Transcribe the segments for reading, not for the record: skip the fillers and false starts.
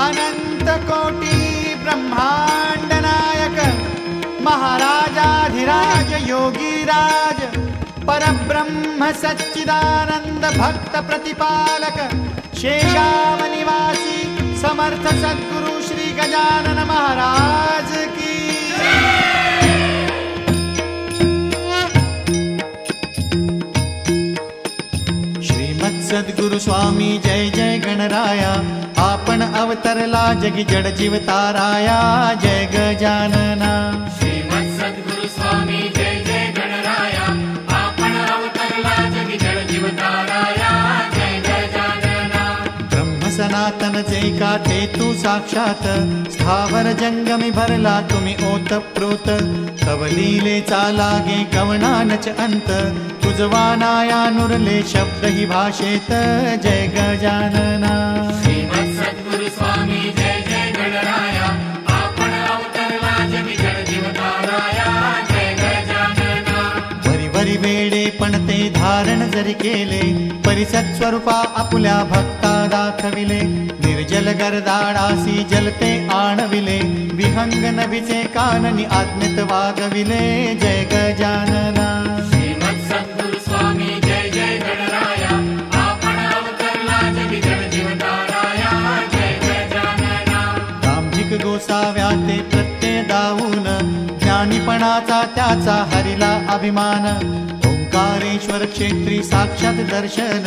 अनंत कोटी ब्रह्मांड नायक महाराजाधिराज योगीराज परब्रह्म सच्चिदानंद भक्त प्रतिपालक शेषाव निवासी समर्थ सद्गुरु श्री गजानन महाराज की। श्रीमत् सद्गुरु स्वामी जय जय गणराया आपण अवतरला जगी जड जीव ताराया जय गजानना। श्रीमत् सद्गुरु स्वामी जय जय गणराया आपण अवतरला जगी जड जीव ताराया जय गजानना। ब्रह्म सनातन जे का ते तू साक्षात स्थावर जंगमी भरला तुम्ही ओतप्रोत तव लीलेचा लागे कवनानच अंत तुझवानाया नुरले शब्द ही भाषेत जय गजानना। श्रीमत् सद्गुरु स्वामी जय जय गणराया आपण अवतरला जगी जड जीव ताराया जय गजानना। वरी वरी वेडे पण ते धारण जरी केले परिसत स्वरूपा आपुल्या भक्ता दाखविले निर्जल गरदाडासी जलते आणविले विहंग नभीचे काननी आज्ञेत वागविले जय गजानना। श्रीमत् सद्गुरु स्वामी जय जय गणराया आपण अवतरला जगी जड जीव ताराया जय गजानना। दांभिक गोसाव्या ते प्रत्यय दावून ज्ञानीपणाचा त्याचा हरिला अभिमान ओंकारेश्वर क्षेत्री साक्षात दर्शन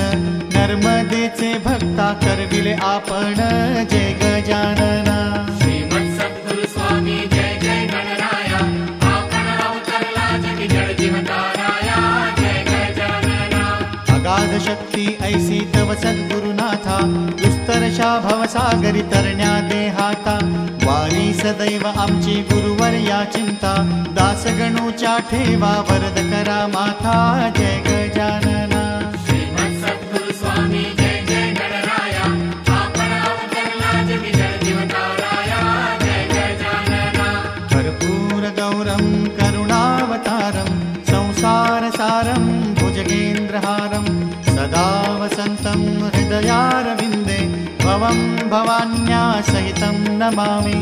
नर्मदेचे भक्ता करविले आपण जय गजानना। श्रीमत् सद्गुरु स्वामी जय जय गणराया आपण अवतरला जगी जड जीव ताराया जय गजानना। अगाध शक्ती ऐसी तव सद्गुरुनाथा दुस्तरशा भवसागरी तरण्या देहाता वारी सदैव आमची गुरुवर्या चिंता दासगणूच्या ठेवा वरद करा माथा जय गजानना। श्रीमत् सद्गुरु स्वामी जय जय गणराया आपण अवतरला जगी जड जीव ताराया जय गजानना। कर्पूर गौरम करुणावतारम संसार सारम भुजगेन्द्रहारम सदा वसंतं हृदयारविंदे भवं भवान्या सहितं नमामि।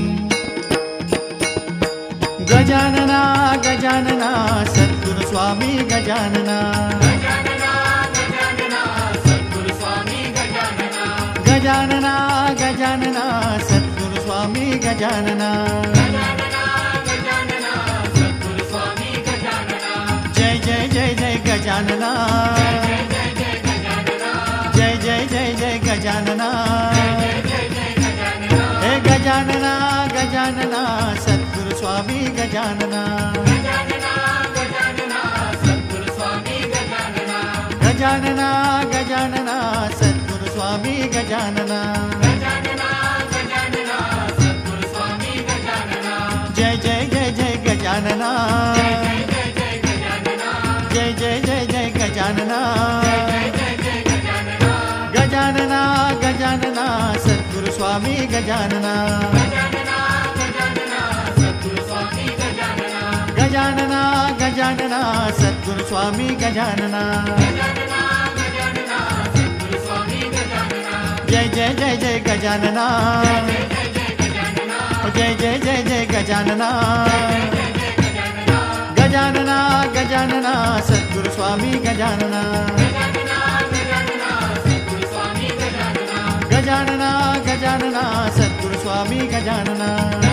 गजानना गजानना सद्गुरु स्वामी गजानना। गजानना गजानना सद्गुरु स्वामी गजानना। गजानना गजानना सद्गुरु स्वामी गजानना। गजानना गजानना सद्गुरु स्वामी गजानना। जय जय जय जय गजानना। जय जय जय गजानना। जय जय जय जय गजानना। जय जय जय गजानना। हे गजानना गजानना सद्गुरु स्वामी गजानना। गजानना गजानना सद्गुरु स्वामी गजानना। गजानना गजानना सद्गुरु स्वामी गजानना। गजानना गजानना सद्गुरु स्वामी गजानना। जय जय जय जय गजानना। जय जय जय गजानना। जय जय जय जय गजानना। जय जय जय गजानना। गजानना गजानना सद्गुरु स्वामी गजानना। गजानना गजानना सद्गुरु स्वामी गजानना। गजानना गजानना सद्गुरु स्वामी गजानना। गजानना गजानना सद्गुरु स्वामी गजानना। जय जय जय जय गजानना। जय जय गजानना। जय जय जय जय गजानना। जय जय गजानना। गजानना गजानना सद्गुरु स्वामी गजानना। गजानना गजानना सद्गुरु स्वामी गजानना। गजानना गजानना सद्गुरु स्वामी गजानना।